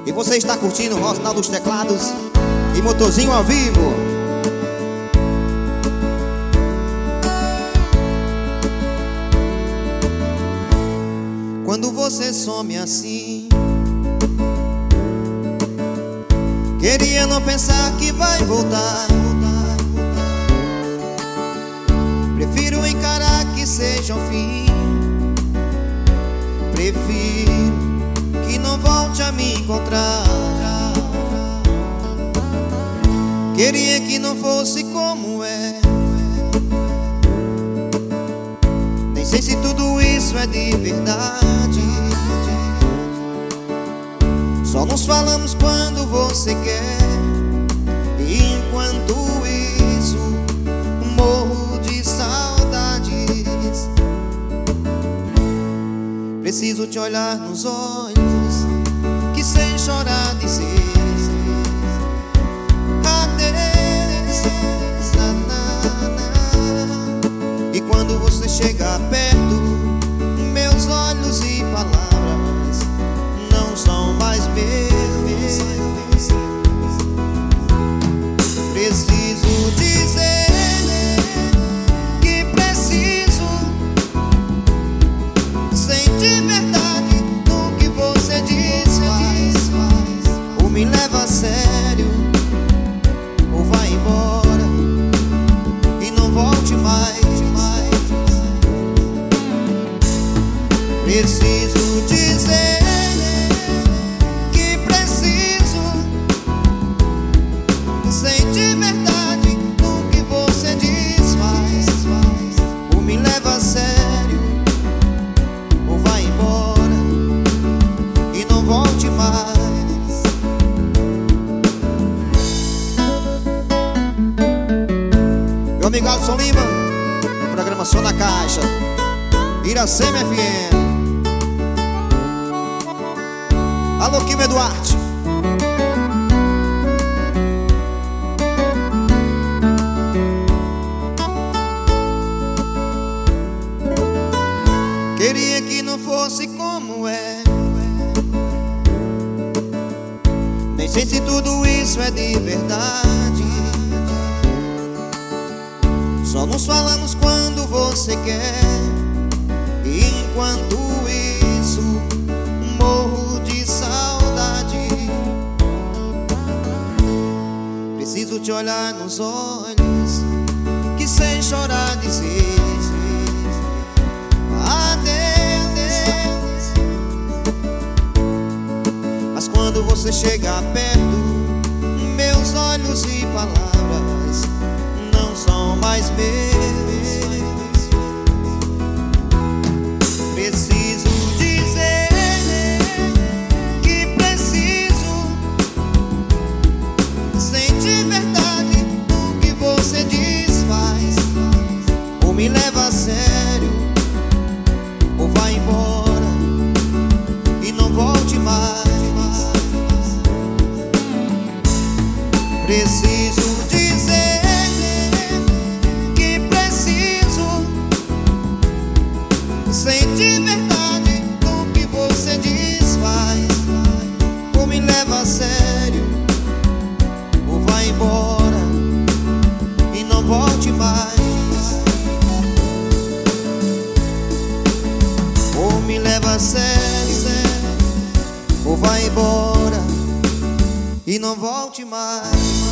E você está curtindo o Rosnal dos Teclados e Motorzinho ao vivo. Quando você some assim, queria não pensar que vai voltar. Prefiro encarar que seja o fim. Prefiro que não volte a me encontrar. Queria que não fosse como é. Nem sei se tudo isso é de verdade. Só nos falamos quando você quer. E enquanto isso, morro de saudades. Preciso te olhar nos olhos, que sem chorar dizer adeus. E quando você chegar perto, meus olhos e palavras não são mais meus. Preciso dizer que preciso, sentir verdade no que você diz, faz. Ou me leva a sério, ou vai embora e não volte mais. Preciso dizer que preciso, sentir verdade no que você diz, faz. Ou me leva a sério, ou vai embora e não volte mais. Meu amigo Alisson Lima, programa Som na Caixa, Iracema FM. Alô, Kim Eduardo. Queria que não fosse como é. Nem sei se tudo isso é de verdade. Só nos falamos quando você quer. E enquanto isso, morro de saudade. Preciso te olhar nos olhos, que sem chorar dizer adeus. Mas quando você chegar perto, meus olhos e palavras não são mais meus. Preciso dizer que preciso, sentir verdade no que você diz, faz. Ou me leva a sério, ou vai embora e não volte mais. Preciso dizer que preciso, sentir verdade no que você diz, faz. Ou me leva a sério, ou vai embora e não volte mais. Ou me leva a sério, ou vai embora e não volte mais.